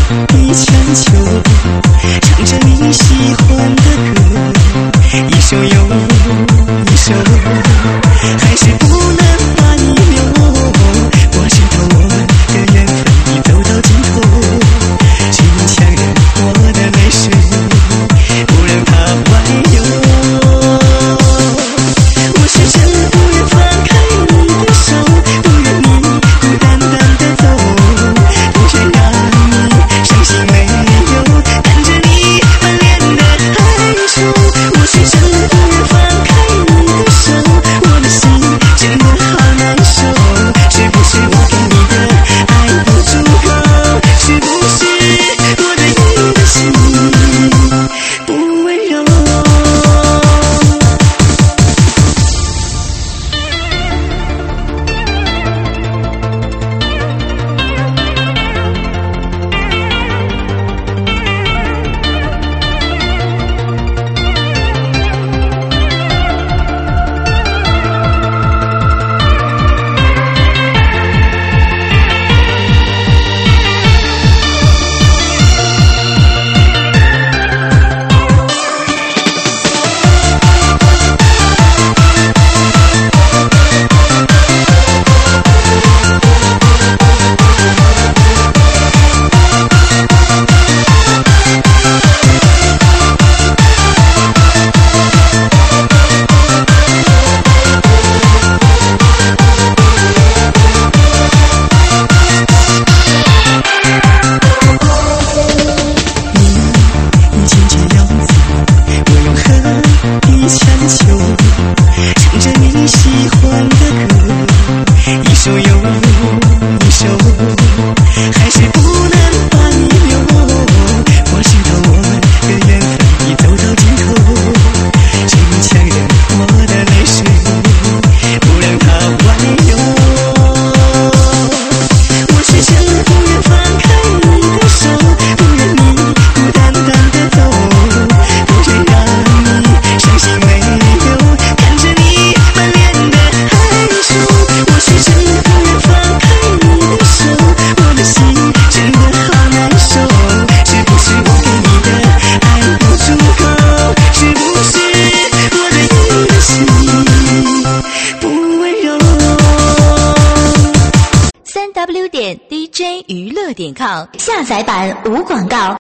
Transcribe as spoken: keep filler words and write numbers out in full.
一千秋，唱着你喜欢的歌，一首又一首，还是不能把你留。我知道我们的缘分已走到尽头，却又强忍我的泪水，不让它外流。我是真不愿放开你的手，不愿你孤单单的走，不愿让你伤心没有，看着你满脸的哀愁。我是真不愿放开你的手，我的心真的好难受。是不是我给你的爱不足够？是不是我对你的心不温柔？ 三 w 点 d j 娱乐点 com 下载版无广告。